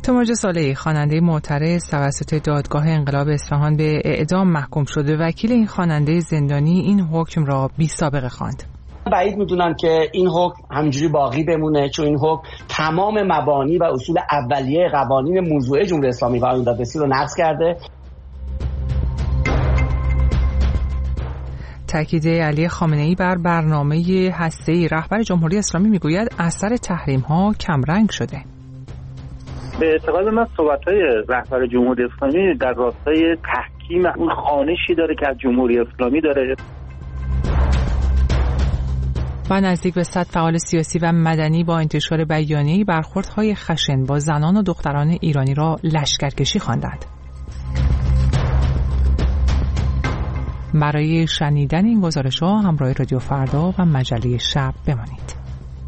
توماج صالحی خواننده معترض توسط دادگاه انقلاب اصفهان به اعدام محکوم شده. وکیل این خواننده زندانی این حکم را بی‌سابقه خواند. بعید میدونم که این حکم همینجوری باقی بمونه، چون این حکم تمام مبانی و اصول اولیه قوانین موضوعه جمهوری اسلامی و آیین دادرسی رو نقض کرده. تاکید علی خامنه‌ای بر برنامه هسته‌ای رهبر جمهوری اسلامی میگوید اثر تحریم‌ها کمرنگ شده. به اعتقاد من صحبت‌های رهبر جمهوری اسلامی در راستای تحکیم اون خوانشی داره که از جمهوری اسلامی داره. و نزدیک به 100 فعال سیاسی و مدنی با انتشار بیانیه‌ای برخوردهای خشن با زنان و دختران ایرانی را لشکرکشی خواندند. برای شنیدن این گزارش‌ها همراه رادیو فردا و مجله شب بمانید.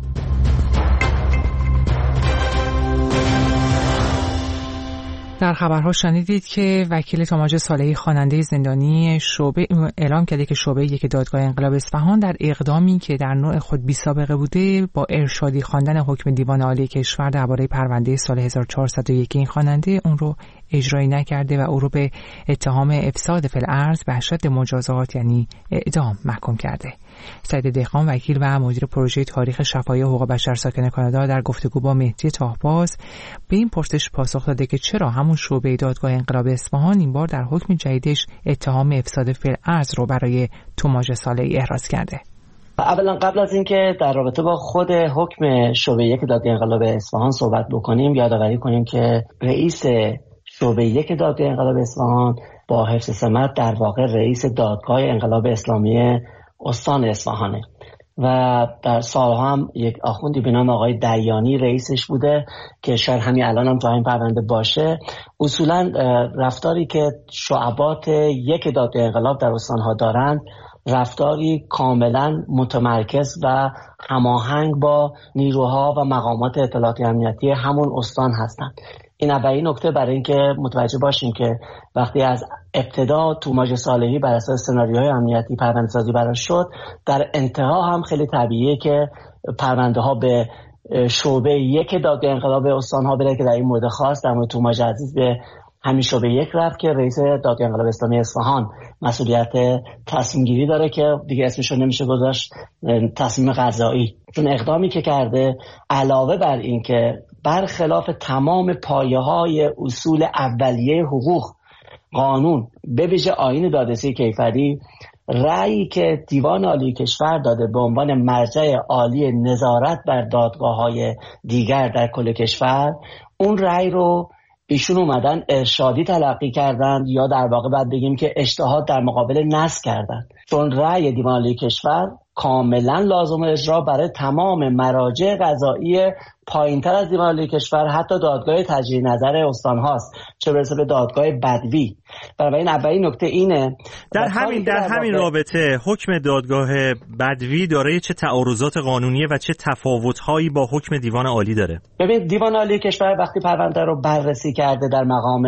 در خبرها شنیدید که وکیل توماج صالحی خواننده زندانی شعبه اعلام کرده که شعبه یک دادگاه انقلاب اصفهان در اقدامی که در نوع خود بی‌سابقه بوده با ارشادی خواندن حکم دیوان عالی کشور درباره پرونده سال 1401 این خواننده اون رو اجرایی نکرده و او رو به اتهام افساد فی الارض به اشد مجازات یعنی اعدام محکوم کرده. سعید دهقان وکیل و مدیر پروژه تاریخ شفاهی حقوق بشر ساکن کانادا در گفتگو با مهدی تاهباز به این پرسش پاسخ داده که چرا همون شعبه دادگاه انقلاب اصفهان این بار در حکم جدیدش اتهام افساد فی الارض رو برای توماج صالحی احراز کرده. اولا قبل از اینکه در رابطه با خود حکم شعبه یک دادگاه انقلاب اصفهان صحبت بکنیم، یادآوری کنیم که رئیس شعبه یک دادگاه انقلاب اصفهان با حفظ سمت در واقع رئیس دادگاه انقلاب اسلامی استان اصفهانه و در سالها هم یک آخوندی به نام آقای دیانی رئیسش بوده که شاید همین الان هم تو این پرونده باشه. اصولا رفتاری که شعبات یک دادگاه انقلاب در استانها دارند رفتاری کاملا متمرکز و هماهنگ با نیروها و مقامات اطلاعاتی امنیتی همون استان هستند. این اولین نکته برای اینکه متوجه باشیم که وقتی از ابتدا توماج صالحی بر اساس سناریوهای امنیتی پرونده سازی براش شد، در انتها هم خیلی طبیعیه که پرونده ها به شعبه یک دادگاه انقلاب استان ها بره که در این مورد خاص در مورد توماج عزیز به همین شعبه یک رفت که رئیس دادگاه انقلاب اسلامی اصفهان مسئولیت تصمیم گیری داره که دیگه اسمش رو نمیشه گذاشت تصمیم قضایی، چون اقدامی که کرده علاوه بر این که برخلاف تمام پایه‌های اصول اولیه حقوق قانون به ویژه آیین دادرسی کیفری، رأیی که دیوان عالی کشور داده به عنوان مرجع عالی نظارت بر دادگاه‌های دیگر در کل کشور، اون رأی رو ایشون اومدن ارشادی تلقی کردن یا در واقع باید بگیم که اجتهاد در مقابل نص کردن، چون رأی دیوان عالی کشور کاملا لازم اجرا برای تمام مراجع قضایی پایینتر از دیوان عالی کشور، حتی دادگاه تجدید نظر استان هاست، چه برسه به دادگاه بدوی. بنابراین اولین نکته اینه. در همین رابطه حکم دادگاه بدوی دارای چه تعارضات قانونیه و چه تفاوت‌هایی با حکم دیوان عالی داره؟ ببین، دیوان عالی کشور وقتی پرونده رو بررسی کرده در مقام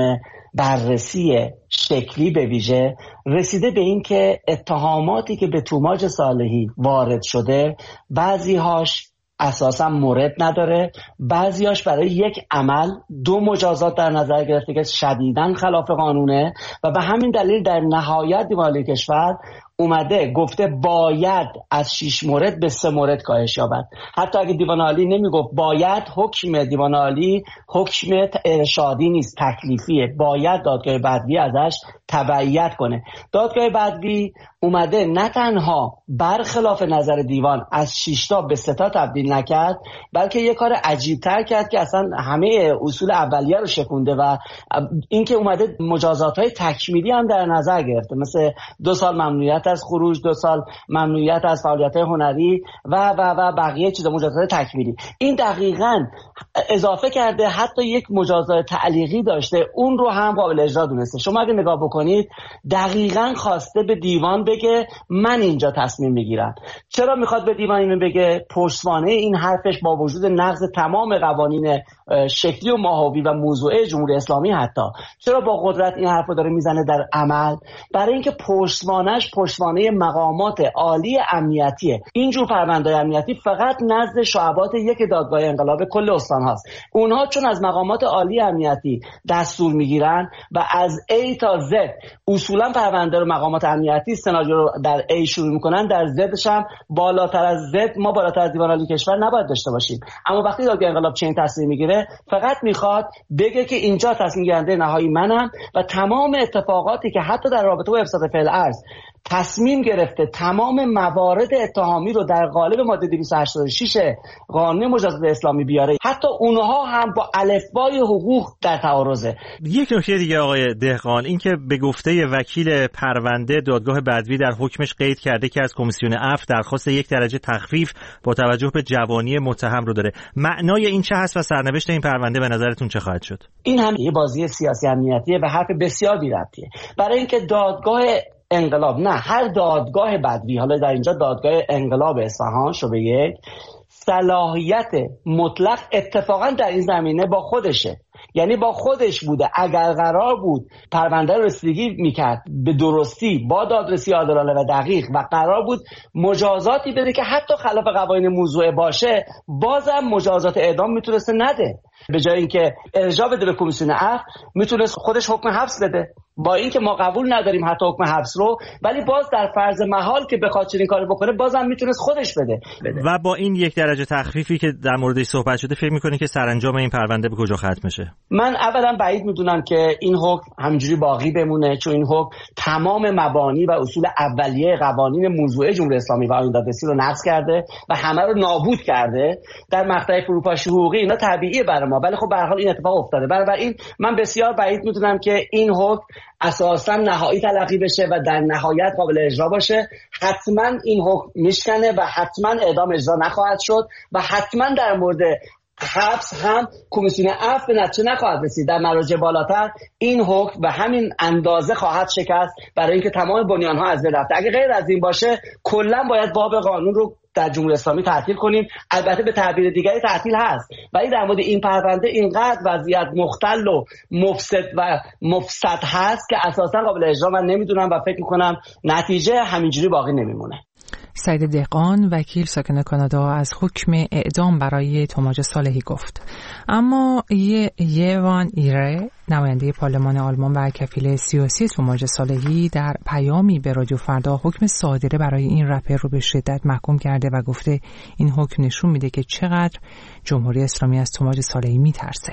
بررسی شکلی به ویژه رسیده به این که اتهاماتی که به توماج صالحی وارد شده بعضی‌هاش اساسا مورد نداره، بعضیاش برای یک عمل دو مجازات در نظر گرفته که شدیداً خلاف قانونه و به همین دلیل در نهایت دیوان عالی کشور اومده گفته باید از 6 مورد به 3 مورد کاهش یابد. حتی اگه دیوان عالی نمیگفت باید، حکم دیوان عالی حکم ارشادی نیست، تکلیفیه، باید دادگاه بدوی ازش تبعیت کنه. دادگاه بدوی اومده نه تنها برخلاف نظر دیوان از 6 تا به 3 تا تبدیل نکرد، بلکه یه کار عجیب‌تر کرد که اصلا همه اصول اولیه رو شکونده و اینکه اومده مجازات‌های تکمیلی هم در نظر گرفته، مثل 2 سال ممنوعیت از خروج، 2 سال ممنوعیت از فعالیت‌های هنری و بقیه چیزا، مجازات تکمیلی. این دقیقاً اضافه کرده حتی یک مجازات تعلیقی داشته، اون رو هم قابل اجرا دونسته. شما اگه نگاه بکنید بکنید دقیقاً خواسته به دیوان بگه من اینجا تصمیم میگیرم. چرا میخواد به دیوان اینو بگه؟ پشتوانه این حرفش با وجود نقض تمام قوانین شکلی و ماهوی و موضوعه جمهوری اسلامی حتی چرا با قدرت این حرفو داره میزنه در عمل؟ برای اینکه پشتوانه مقامات عالی امنیتیه. اینجور پرونده‌های امنیتی فقط نزد شعبات یک دادگاه انقلاب کل استان هاست. اونها چون از مقامات عالی امنیتی دستور میگیرن و از A تا Z اصولا پرونده رو مقامات امنیتی سناریو رو در A شروع میکنن، در زدش هم بالاتر از Z ما بالاتر از دیوان عالی کشور نباید داشته باشیم. اما وقتی دادگاه انقلاب چنین تصمیم میگیره فقط میخواد بگه که اینجا تصمیم گیرنده نهایی منم و تمام اتفاقاتی که حتی در رابطه با افساد فعل ارض تصمیم گرفته تمام موارد اتهامی رو در قالب ماده 286 قانون مجازات اسلامی بیاره، حتی اونها هم با الفبای حقوق در تعارضه. یک نکته دیگه آقای دهقان، این که به گفته وکیل پرونده دادگاه بدوی در حکمش قید کرده که از کمیسیون عفو درخواست 1 درجه تخفیف با توجه به جوانی متهم رو داره، معنای این چه هست و سرنوشت این پرونده به نظرتون چه خواهد شد؟ این هم یه بازی سیاسی امنیتیه و حرف بسیار بی‌ربطیه. برای اینکه دادگاه انقلاب، نه هر دادگاه بدوی، حالا در اینجا دادگاه انقلاب اصفهان شعبه 1 صلاحیت مطلق اتفاقا در این زمینه با خودشه، یعنی با خودش بوده. اگر قرار بود پرونده رو رسیدگی میکرد به درستی با دادرسی عادلانه و دقیق و قرار بود مجازاتی بده که حتی خلاف قوانین موضوعه باشه، بازم مجازات اعدام میتونسته نده. به جای اینکه ارجاع بده به کمیسیون عفو میتونست خودش حکم حبس بده. با اینکه ما قبول نداریم حتی حکم حبس رو، ولی باز در فرض محال که بخواد چنین کاری بکنه بازم میتونست خودش بده. و با این 1 درجه تخفیفی که در موردش صحبت شده فکر می‌کنی که سرانجام این پرونده به کجا ختم میشه؟ من اولا بعید میدونم که این حکم همینجوری باقی بمونه، چون این حکم تمام مبانی و اصول اولیه قوانین موضوعه جمهوری اسلامی و آیین دادرسی رو نقض کرده و همه رو نابود کرده. در مقطع فروپاشی حقوقی اینا طبیعیه برای ما، ولی خب به هر حال این اتفاق افتاده. بنابراین من بسیار بعید میدونم که این حکم اساساً نهایی تلقی بشه و در نهایت قابل اجرا باشه. حتما این حکم میشکنه و حتما اعدام اجرا نخواهد شد و حتما در مورد حبس هم کمیسیون عفو به نتیجه نخواهد رسید. در مراجع بالاتر این حکم به همین اندازه خواهد شکست برای اینکه تمام بنیان‌ها از بین رفته. اگه غیر از این باشه کلا باید باب قانون رو در جمهوری اسلامی تعطیل کنیم. البته به تعبیر دیگری تعطیل هست، ولی در مورد این پرونده اینقدر وضعیت مختل و مفسد هست که اساسا قابل اجرا من نمیدونم و فکر میکنم نتیجه همینجوری باقی نمیمونه. سعید دهقان، وکیل ساکن کانادا، از حکم اعدام برای توماج صالحی گفت. اما یوان ایره، نماینده پارلمان آلمان و کفیل سیاسی توماج صالحی، در پیامی به رادیو فردا حکم صادره برای این رپر رو به شدت محکوم کرده و گفته این حکم نشون میده که چقدر جمهوری اسلامی از توماج صالحی میترسه.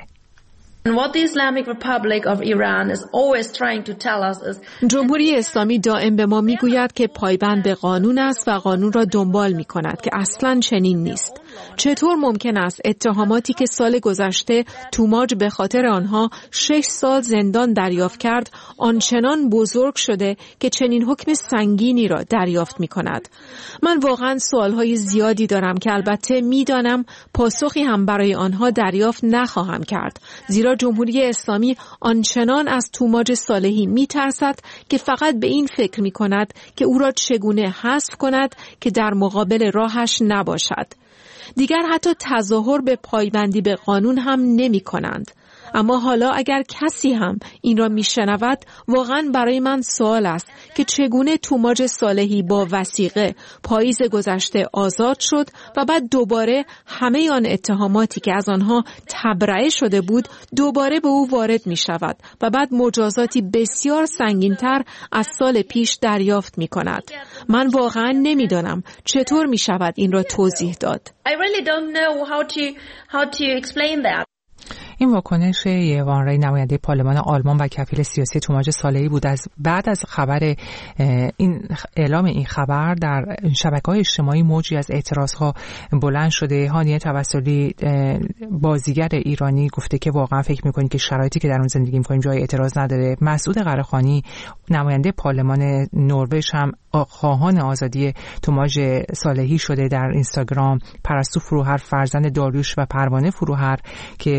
جمهوری اسلامی دائم به ما میگوید که پایبند به قانون است و قانون را دنبال میکند که اصلاً چنین نیست. چطور ممکن است اتهاماتی که سال گذشته توماج به خاطر آنها 6 سال زندان دریافت کرد آنچنان بزرگ شده که چنین حکم سنگینی را دریافت میکند؟ من واقعاً سوالهای زیادی دارم که البته میدانم پاسخی هم برای آنها دریافت نخواهم کرد، زیرا جمهوری اسلامی آنچنان از توماج صالحی میترسد که فقط به این فکر میکند که او را چگونه حذف کند که در مقابل راهش نباشد. دیگر حتی تظاهر به پایبندی به قانون هم نمی کنند. اما حالا اگر کسی هم این را میشنود، واقعا برای من سوال است که چگونه توماج صالحی با وثیقه پاییز گذشته آزاد شد و بعد دوباره همه آن اتهاماتی که از آنها تبرئه شده بود دوباره به او وارد می شود و بعد مجازاتی بسیار سنگین‌تر از سال پیش دریافت می کند. من واقعا نمیدانم چطور می شود این را توضیح داد. I really don't know how to explain that. این واکنش یوان ری، نماینده پارلمان آلمان و کفیل سیاسی توماج صالحی بود. بعد از خبر اعلام این خبر در شبکه‌های اجتماعی موجی از اعتراضها بلند شده. هانیه توسلی، بازیگر ایرانی، گفته که واقعا فکر می‌کنیم که شرایطی که در اون زندگی می‌کنیم جای اعتراض نداره. مسعود قره‌خانی، نماینده پارلمان نروژ، هم خواهان آزادی توماج صالحی شده. در اینستاگرام پرستو فروهر، فرزند داریوش و پروانه فروهر که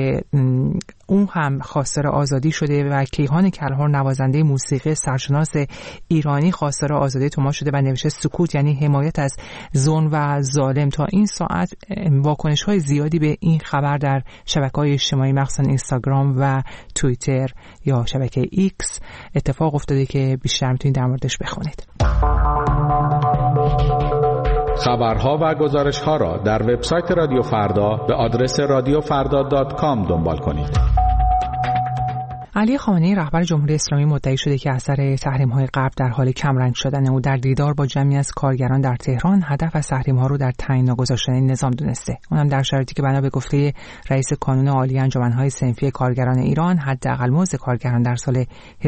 اون هم خواستار آزادی شده و کیهان کلهر نوازنده موسیقی سرشناس ایرانی خواستار آزادی توماس شده و نوشته سکوت یعنی حمایت از ظلم و ظالم. تا این ساعت واکنش‌های زیادی به این خبر در شبکه‌های اجتماعی مخصوصا اینستاگرام و توییتر یا شبکه ایکس اتفاق افتاده که بیشتر میتونید در موردش بخونید. خبرها و گزارش‌ها را در وبسایت رادیو فردا به آدرس radiofarda.com دنبال کنید. علی خامنه‌ای رهبر جمهوری اسلامی مدعی شده که اثر تحریم‌های غرب در حال کمرنگ شدن او در دیدار با جمعی از کارگران در تهران هدف از تحریم‌ها رو در تعیین ناگذاشتن نظام دونسته. اونم در شرایطی که بنا به گفته رئیس کانون عالی انجمن‌های صنفی کارگران ایران حداقل مزد کارگران در سال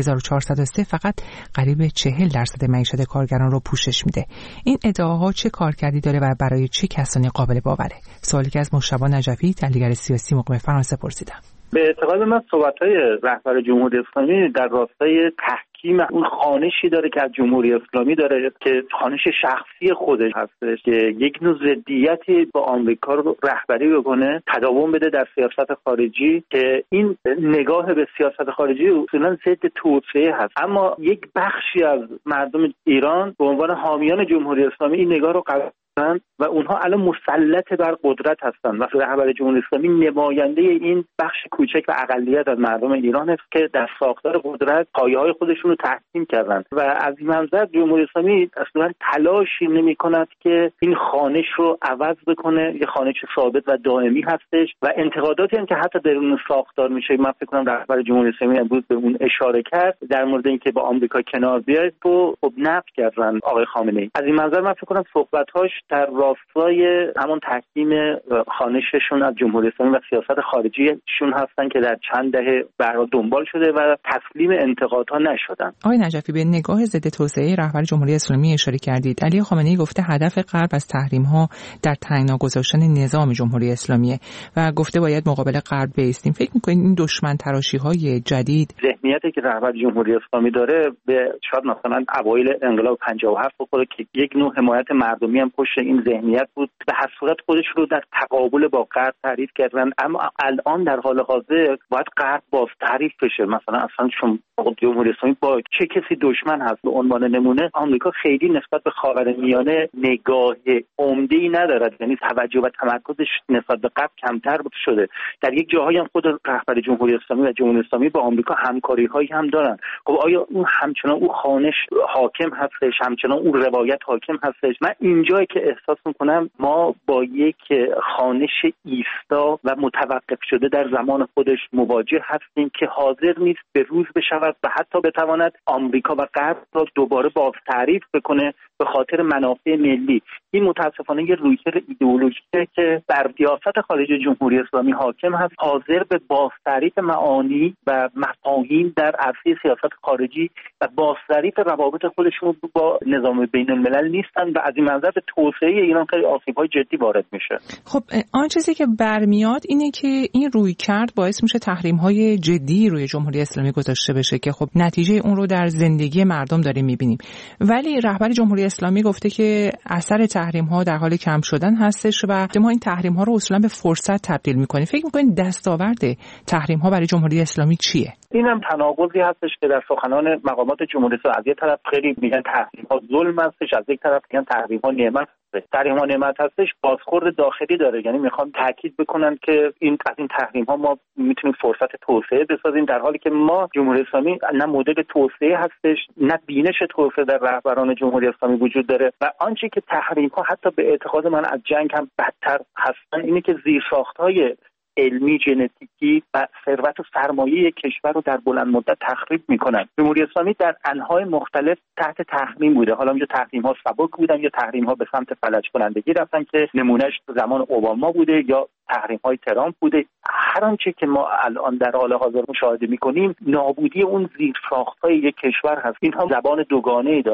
1403 فقط قریب 40% معیشت کارگران رو پوشش میده. این ادعاها چه کارکردی داره و برای چه کسانی قابل باوره؟ سوالی که از مجتبی نجفی تحلیلگر سیاسی مقیم فرانسه پرسیدم. به اعتقاد من صحبت‌های رهبر جمهوری اسلامی در راستای تحکیم اون خوانشی داره که از جمهوری اسلامی داره که خوانش شخصی خودش هستش که یک نوع ضدیتی با آمریکا رو رهبری بکنه، تداوم بده در سیاست خارجی که این نگاه به سیاست خارجی اصولاً ضد توسعه هست. اما یک بخشی از مردم ایران به عنوان حامیان جمهوری اسلامی این نگاه رو قبول و اونها الان مسلط بر قدرت هستند و رهبر جمهوری اسلامی نماینده این بخش کوچک و اقلیت از مردم ایران است که در ساختار قدرت پایه‌های خودشون رو تحکیم کردند و از این منظر جمهوری اسلامی اصلا تلاشی نمی‌کند که این خوانش رو عوض بکنه. یه خوانش ثابت و دائمی هستش و انتقاداتی هم که حتی درون ساختار میشه، من فکر کنم رهبر جمهوری اسلامی امروز به اون اشاره کرد در مورد اینکه با آمریکا کنار بیاید رو خب نفی کردن آقای خامنه‌ای. از این منظر من فکر کنم صحبت‌هاش در راستای همون تحکیم خوانششون از جمهوری اسلامی و سیاست خارجیشون هستن که در چند دهه برای دنبال شده و تسلیم انتقادها نشدن. آقای نجفی به نگاه ضد توسعه رهبر جمهوری اسلامی اشاره کردید. علی خامنه‌ای گفته هدف غرب از تحریم‌ها در تعیین گذاشتن نظام جمهوری اسلامی و گفته باید مقابل غرب بایستیم. فکر می‌کنید این دشمن تراشی‌های جدید ذهنیتی که رهبر جمهوری اسلامی داره به شاید مثلا اوایل انقلاب 57 بخوره که یک نوع حمایت مردمی هم پشت این ذهنیت بود، به هر صورت خودش رو در تقابل با غرب تعریف کردن. اما الان در حال حاضر باید غرب باز تعریف بشه. مثلا اصلا شما جمهوری اسلامی با چه کسی دشمن هست؟ به عنوان نمونه آمریکا خیلی نسبت به خاورمیانه نگاه عمده‌ای ندارد، یعنی توجه و تمرکزش نسبت به غرب کمتر شده. در یک جاهایی هم خود رهبر جمهوری اسلامی و جمهوری اسلامی با آمریکا همکاری‌هایی هم دارن. خب آیا اون همچنان اون خوانش حاکم هستش؟ همچنان اون روایت حاکم هستش؟ من اینجایی که احساس میکنم ما با یک خوانش ایستا و متوقف شده در زمان خودش مواجه هستیم که حاضر نیست به روز بشود و حتی بتواند آمریکا و غرب را دوباره باز تعریف بکنه به خاطر منافع ملی. این متاسفانه یه رویکرد ایدئولوژیکه که بر سیاست خارجی جمهوری اسلامی حاکم هست، حاضر به باز تعریف معانی و مفاهیم در عرصه سیاست خارجی و باز تعریف روابط خودشون با نظام بین الملل نیستن و از این منظر به توسعه ایران خیلی آسیب‌های جدی وارد میشه. خب آن چیزی که برمیاد اینه که این رویکرد باعث میشه تحریم‌های جدی روی جمهوری اسلامی گذاشته بشه که خب نتیجه اون رو در زندگی مردم داریم میبینیم. ولی رهبر جمهوری اسلامی گفته که اثر تحریم‌ها در حال کم شدن هستش و ما این تحریم‌ها رو اصولا به فرصت تبدیل می‌کنیم. فکر می‌کنید دستاورد تحریم‌ها برای جمهوری اسلامی چیه؟ اینم تناقضی هستش که در سخنان مقامات جمهوری اسلامی از یک طرف خیلی میگن تحریم‌ها ظلم هستش، از یک طرف میگن تحریم‌ها نعمت هستش. تحریم‌ها نعمت هستش بازخورد داخلی داره، یعنی میخوان تاکید بکنن که از این تحریم‌ها ما میتونیم فرصت توسعه بسازیم، در حالی که ما جمهوری اسلامی نه مدل توسعه هستش نه بینش توسعه در رهبران جمهوری اسلامی وجود داره و آنچه که تحریم‌ها حتی به اعتقاد من از جنگ هم بدتر هستن اینه که زیرساخت‌های علمی، ژنتیکی و ثروت و سرمایه کشور رو در بلند مدت تخریب میکنن. جمهوری اسلامی در انواع مختلف تحت تحریم بوده، حالا اینجا تحریم ها سبک بودن یا تحریم ها به سمت فلج کنندگی رفتن که نمونهش زمان اوباما بوده یا تحریم های ترامپ بوده. هر آنچه که ما الان در حال حاضر مشاهده میکنیم نابودی اون زیرساخت های یک کشور هست. اینها زبان دوگانه‌ای دارن.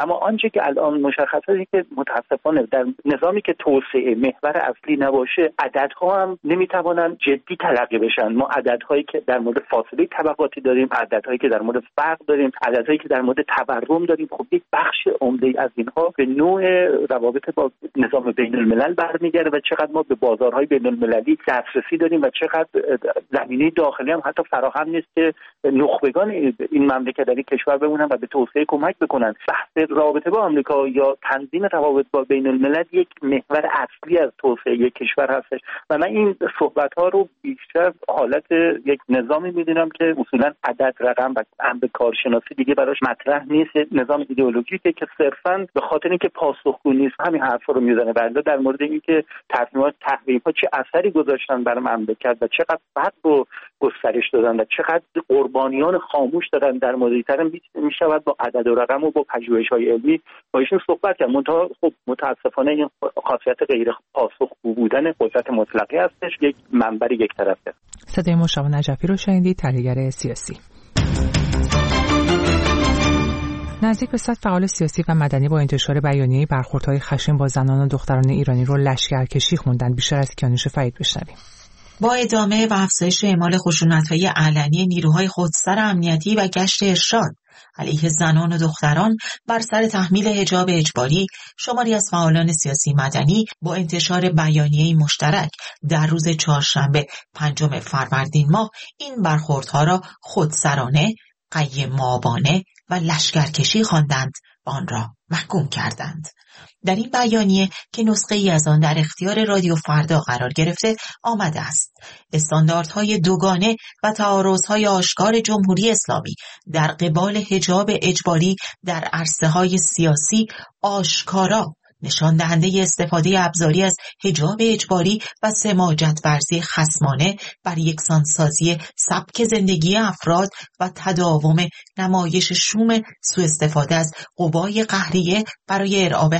اما آنچه که الان مشخصه اینه که متاسفانه در نظامی که توسعه محور اصلی نباشه، عددها هم نمیتوانن جدی تلقی بشن. ما عددهایی که در مورد فاصله طبقاتی داریم، عددهایی که در مورد فقر داریم، عددهایی که در مورد تورم داریم، خب یک بخش عمده از اینها به نوع روابط با نظام بین الملل برمیگرده و چقدر ما به بازارهای بین المللی دسترسی داریم و چقدر زمینه داخلی هم حتی فراهم نیست که نخبگان این مملکت در این کشور بمونن و به توسعه کمک بکنن. بحث رابطه با آمریکا یا تنظیم روابط با بین الملل یک محور اصلی از توسعه یک کشور هستش و من این صحبت‌ها رو بیشتر حالت یک نظامی می‌دونم که اصولاً عدد، رقم و امر کارشناسی دیگه براش مطرح نیست. نظام ایدئولوژیکه که صرفاً به خاطر اینکه پاسخگو نیست همین حرفا رو میزنه. بنده در مورد اینکه تصمیمات تحریم‌ها چه اثری گذاشتن بر مملکت و چقدر فقر رو گسترش دادن و چقدر قربانیان خاموش دادن در مورد ترم میشود با عدد و رقم و با پژوهش‌های علمی با ایشون صحبت کرد. خب متاسفانه این خاصیت غیر پاسخگو بودن قدرت مطلقه هستش، یک منبر یک طرفه. صدای مشتاق نجفی رو شنیدید، تحلیلگر سیاسی. نزدیک به 100 فعال سیاسی و مدنی با انتشار بیانیه برخوردهای خشن با زنان و دختران ایرانی رو لشکرکشی خوندن. بیشتر از کیانوش فرید بشنویم. با ادامه و افزایش اعمال خشونت‌های علنی نیروهای خودسر امنیتی و گشت ارشاد علیه زنان و دختران بر سر تحمیل حجاب اجباری، شماری از فعالان سیاسی مدنی با انتشار بیانیه‌ای مشترک در روز چهارشنبه 5 فروردین ماه این برخوردها را خودسرانه، قیم‌آبانه و لشکرکشی خواندند و آن را محکوم کردند. در این بیانیه که نسخه ای از آن در اختیار رادیو فردا قرار گرفته آمده است استانداردهای دوگانه و تعارضهای آشکار جمهوری اسلامی در قبال حجاب اجباری در عرصه‌های سیاسی آشکارا نشان دهنده استفاده ابزاری از حجاب اجباری و سماجت ورزی خصمانه بر یکسانسازی سبک زندگی افراد و تداوم نمایش شوم سوء استفاده از قوای قهریه برای ارعاب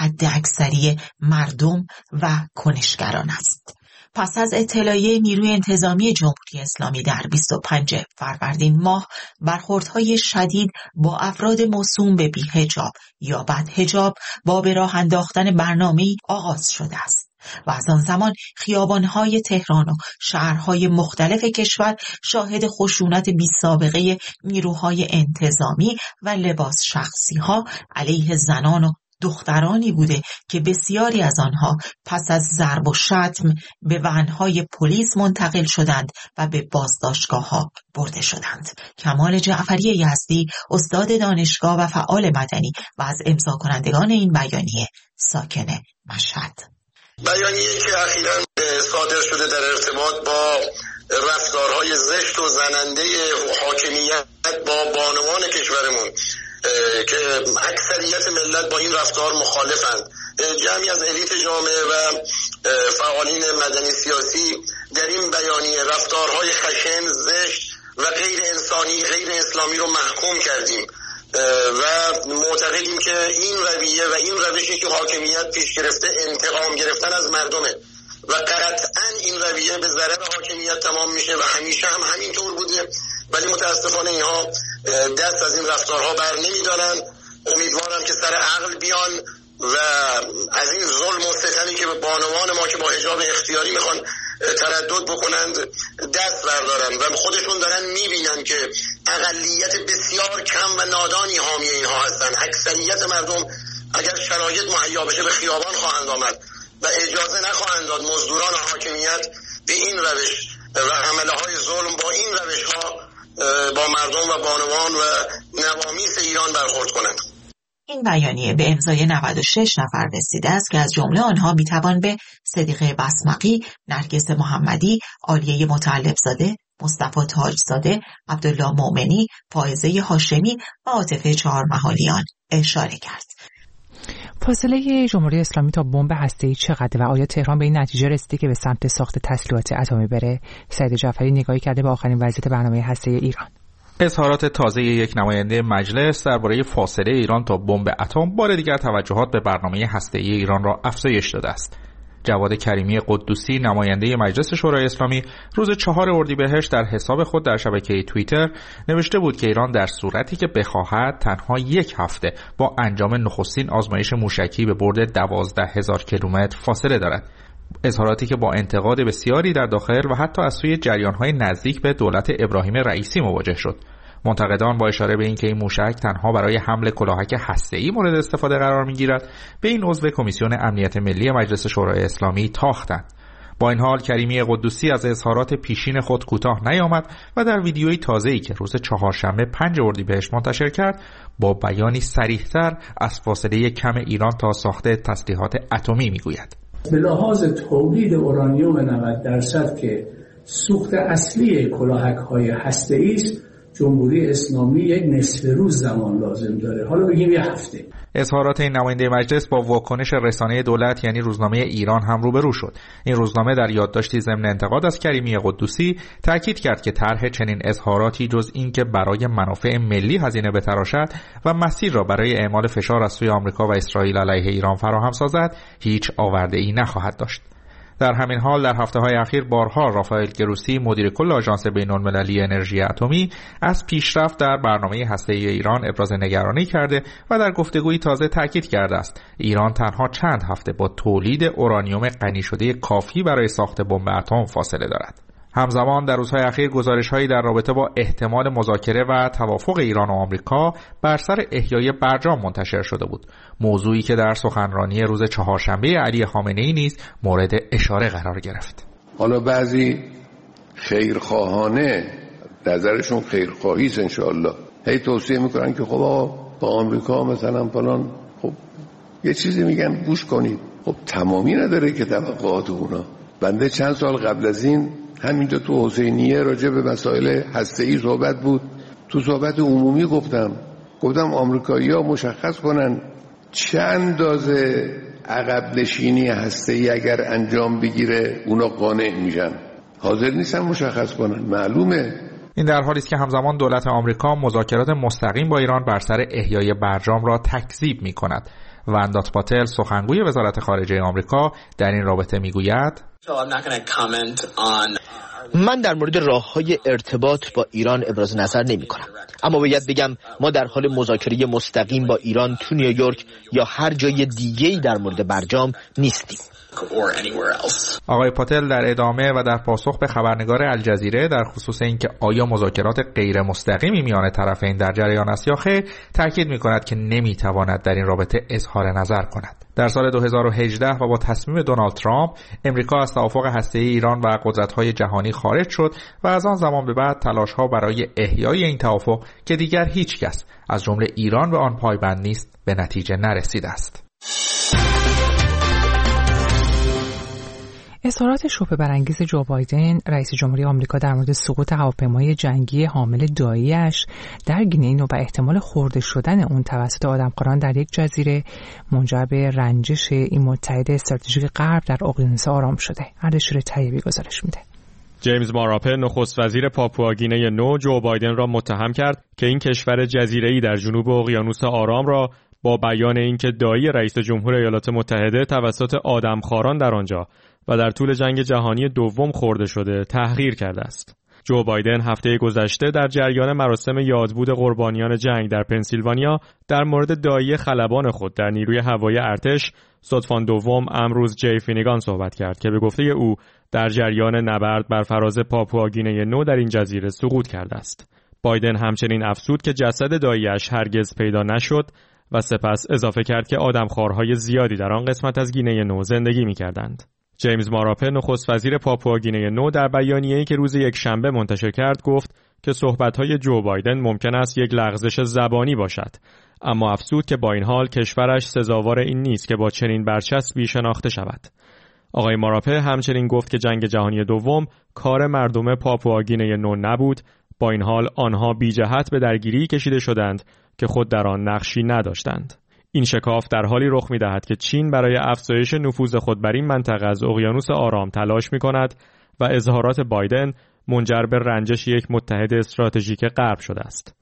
حداکثری مردم و کنشگران است. پس از اطلاعیه نیروی انتظامی جمهوری اسلامی در 25 فروردین ماه، برخوردهای شدید با افراد موسوم به بی‌حجاب یا بدحجاب با به راه انداختن برنامه‌ای آغاز شده است و از آن زمان خیابان‌های تهران و شهرهای مختلف کشور شاهد خشونت بی‌سابقه نیروهای انتظامی و لباس شخصی‌ها علیه زنان و دخترانی بوده که بسیاری از آنها پس از ضرب و شتم به وانهای پلیس منتقل شدند و به بازداشتگاه‌ها برده شدند. کمال جعفری یزدی، استاد دانشگاه و فعال مدنی و از امضا کنندگان این بیانیه ساکن مشهد. بیانیه‌ای که اخیراً صادر شده در ارتباط با رفتارهای زشت و زننده حاکمیت با بانوان کشورمون که اکثریت ملت با این رفتار مخالفند. جمعی از الیت جامعه و فعالین مدنی سیاسی در این بیانیه رفتارهای خشن، زشت و غیر انسانی، غیر اسلامی رو محکوم کردیم و معتقدیم که این رویه و این روشی که حاکمیت پیش گرفته انتقام گرفتن از مردمه و قطعاً این رویه به ضرر حاکمیت تمام میشه و همیشه هم همینطور بوده، ولی متاسفانه اینها دست از این رفتارها بر نمیدارن. امیدوارم که سر عقل بیان و از این ظلم و ستمی که به بانوان ما که با حجاب اختیاری میخوان تردد بکنند دست بردارن و خودشون دارن میبینن که اقلیت بسیار کم و نادانی حامی اینها هستن. اکثریت مردم اگر شرایط مهیا بشه به خیابان خواهند آمد و اجازه نخواهند داد مزدوران حاکمیت به این روش و حمله های ظلم با این روش ها با مردم و بانوان و نوامیس ایران برخورد کنند. این بیانیه به امضای 96 نفر رسیده است که از جمله آنها میتوان به صدیقه بسمقی، نرگس محمدی، عالیه مطلبزاده، مصطفی تاجزاده، عبدالله مومنی، فائزه هاشمی و عاطفه چهارمحالیان اشاره کرد. فاصله جمهوری اسلامی تا بمب هسته‌ای چقدر و آیا تهران به این نتیجه رسیده که به سمت ساخت تسلیحات اتمی بره؟ سعید جعفری نگاهی کرده به آخرین وضعیت برنامه هسته‌ای ایران. اظهارات تازه یک نماینده مجلس درباره فاصله ایران تا بمب اتم بار دیگر توجهات به برنامه هسته‌ای ایران را افزایش داده است. جواد کریمی قدوسی نماینده مجلس شورای اسلامی روز 4 اردیبهشت در حساب خود در شبکه توییتر نوشته بود که ایران در صورتی که بخواهد تنها 1 هفته با انجام نخستین آزمایش موشکی به بعد 12,000 کیلومتر فاصله دارد. اظهاراتی که با انتقاد بسیاری در داخل و حتی از سوی جریان‌های نزدیک به دولت ابراهیم رئیسی مواجه شد. منتقدان با اشاره به اینکه این موشک تنها برای حمل کلاهک هسته‌ای مورد استفاده قرار می‌گیرد، به این عضو کمیسیون امنیت ملی مجلس شورای اسلامی تاختند. با این حال کریمی قدوسی از اظهارات پیشین خود کوتاه نیامد و در ویدیویی تازه‌ای که روز چهارشنبه 5 اردیبهشت منتشر کرد، با بیانی صریح‌تر از فاصله کم ایران تا ساخت تسلیحات اتمی می‌گوید. به لحاظ تولید اورانیوم 90% که سوخت اصلی کلاهک‌های هسته‌ای است، جمهوری اسلامی یک نصف روز زمان لازم داره، حالا بگیم 1 هفته. اظهارات این نماینده مجلس با واکنش رسانه دولت یعنی روزنامه ایران هم روبرو شد. این روزنامه در یادداشتی ضمن انتقاد از کریمی قدوسی تاکید کرد که طرح چنین اظهاراتی جز این که برای منافع ملی هزینه بتراشد و مسیر را برای اعمال فشار از سوی آمریکا و اسرائیل علیه ایران فراهم سازد، هیچ آورده‌ای نخواهد داشت. در همین حال در هفته‌های اخیر بارها رافائل گروسی مدیر کل آژانس بین‌المللی انرژی اتمی از پیشرفت در برنامه هسته‌ای ایران ابراز نگرانی کرده و در گفتگویی تازه تاکید کرده است ایران تنها چند هفته با تولید اورانیوم غنی شده کافی برای ساخت بمب اتم فاصله دارد. همزمان در روزهای اخیر گزارش‌هایی در رابطه با احتمال مذاکره و توافق ایران و آمریکا بر سر احیای برجام منتشر شده بود، موضوعی که در سخنرانی روز چهارشنبه علی خامنه‌ای نیز مورد اشاره قرار گرفت. حالا بعضی خیرخواهانه، نظرشون خیرخواهی است انشاءالله، هی توصیه میکنن که خب آقا با آمریکا مثلا فلان، خب یه چیزی میگن گوش کنید. خب تمامی نداره که توقعات اونا. بنده چند سال قبل از این همینجا تو حسینیه راجع به مسائل هسته‌ای صحبت بود، تو صحبت عمومی گفتم آمریکایی‌ها مشخص کنن چه اندازه عقب نشینی هسته‌ای اگر انجام بگیره اونا قانع میشن. حاضر نیستن مشخص کنن، معلومه. این در حالی است که همزمان دولت آمریکا مذاکرات مستقیم با ایران بر سر احیای برجام را تکذیب می‌کند. وندات پاتل سخنگوی وزارت خارجه آمریکا در این رابطه میگوید: من در مورد راه‌های ارتباط با ایران ابراز نظر نمی‌کنم، اما باید بگم ما در حال مذاکره مستقیم با ایران تو نیویورک یا هر جای دیگه‌ای در مورد برجام نیستیم. آقای پاتل در ادامه و در پاسخ به خبرنگار الجزیره در خصوص اینکه آیا مذاکرات غیر مستقیمی میان طرفین در جریان است یا خیر، تاکید می‌کند که نمی‌تواند در این رابطه اظهار نظر کند. در سال 2018 و با تصمیم دونالد ترامپ، امریکا از توافق هسته‌ای ایران و قدرت‌های جهانی خارج شد و از آن زمان به بعد تلاش‌ها برای احیای این توافق که دیگر هیچ کس از جمله ایران به آن پایبند نیست به نتیجه نرسیده است. اظهارات شبهه برانگیز جو بایدن رئیس جمهوری آمریکا در مورد سقوط هواپیمای جنگی حامل داعیش در گینه و احتمال خورده شدن اون توسط آدمخواران در یک جزیره منجر به رنجش این متحد استراتژیک غرب در اقیانوس آرام شده. اردشیر طیبی گزارش میده. جیمز ماراپه نخست وزیر پاپوآگینه نو جو بایدن را متهم کرد که این کشور جزیره‌ای در جنوب اقیانوس آرام را با بیان اینکه داعی رئیس جمهور ایالات متحده توسط آدمخواران در آنجا و در طول جنگ جهانی دوم خورده شده تحقیر کرده است. جو بایدن هفته گذشته در جریان مراسم یادبود قربانیان جنگ در پنسیلوانیا در مورد داعی خلبان خود در نیروی هوایی ارتش ستفان دوم امروز جی فینیگان صحبت کرد که به گفته او در جریان نبرد بر فراز پاپوآگینه نو در این جزیره سقوط کرده است. بایدن همچنین افزود که جسد داعیش هرگز پیدا نشد و سپس اضافه کرد که آدمخوارهای زیادی در آن قسمت از گینه نو زندگی می‌کردند. جیمز ماراپه نخست وزیر پاپوآگینه نو در بیانیه‌ای که روز یکشنبه منتشر کرد گفت که صحبت‌های جو بایدن ممکن است یک لغزش زبانی باشد، اما افزود که با این حال کشورش سزاوار این نیست که با چنین برچسبی شناخته شود. آقای ماراپه همچنین گفت که جنگ جهانی دوم کار مردم پاپوآگینه نو نبود، با این حال آنها بی جهت به درگیری کشیده شدند که خود در آن نقشی نداشتند. این شکاف در حالی رخ می‌دهد که چین برای افزایش نفوذ خود بر این منطقه از اقیانوس آرام تلاش می‌کند و اظهارات بایدن منجر به رنجش یک متحد استراتژیک غرب شده است.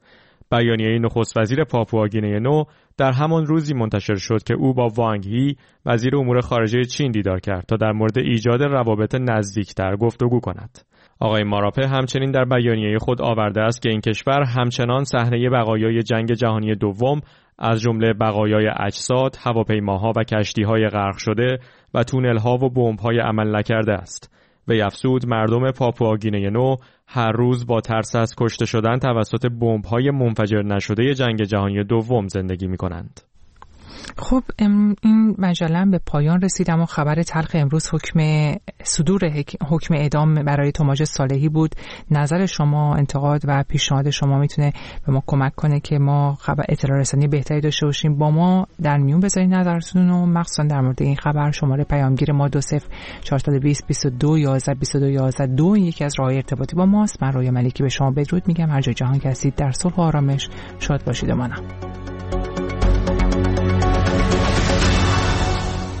بیانیه نخست وزیر پاپوآگینه نو در همان روزی منتشر شد که او با وانگ هی وزیر امور خارجه چین دیدار کرد تا در مورد ایجاد روابط نزدیکتر گفتگو کند. آقای ماراپه همچنین در بیانیه خود آورده است که این کشور همچنان صحنه بقایای جنگ جهانی دوم از جمله بقایای اجساد، هواپیماها و کشتی‌های غرق شده و تونل‌ها و بمب‌های عمل نکرده است. وی افزود مردم پاپوآگینه نو هر روز با ترس از کشته شدن توسط بمب‌های منفجر نشده جنگ جهانی دوم زندگی می‌کنند. خب این مجله به پایان رسید، اما خبر تلخ امروز صدور حکم اعدام برای توماج صالحی بود. نظر شما، انتقاد و پیشنهاد شما میتونه به ما کمک کنه که ما خبر اطلاع رسانی بهتری داشته باشیم. با ما در میون بذارید نظرتون و مخصوصا در مورد این خبر. شماره پیامگیر ما 20420 22 11 22 11 2 یکی از راه‌های ارتباطی با ماست. من رویا ملکی به شما بدرود میگم. هر جای جهان که هستید در صلح و آرامش شاد باشید و مانم.